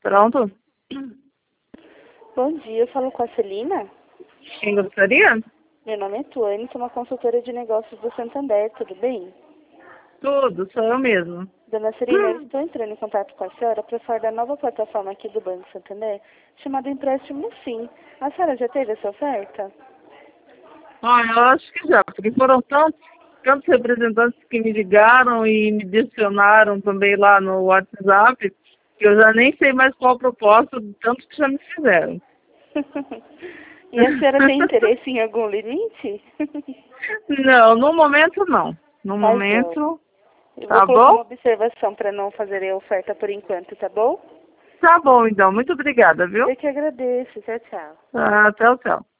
Pronto? Bom dia, eu falo com a Celina. Quem gostaria? Meu nome é Tuane, sou uma consultora de negócios do Santander, tudo bem? Tudo, sou eu mesmo. Dona Celina, eu estou entrando em contato com a senhora para falar da nova plataforma aqui do Banco Santander, chamada Empréstimo Sim. A senhora já teve essa oferta? Olha, eu acho que já, porque foram tantos representantes que me ligaram e me adicionaram também lá no WhatsApp, que eu já nem sei mais qual a proposta, de tanto que já me fizeram. E a senhora tem interesse em algum limite? Não, no momento não. No Tá, joia. momento, Eu vou tá colocar uma bom? observação para não fazer a oferta por enquanto, tá bom? Tá bom, então. Muito obrigada, viu? Eu que agradeço. Tchau, tchau. Tchau, tchau.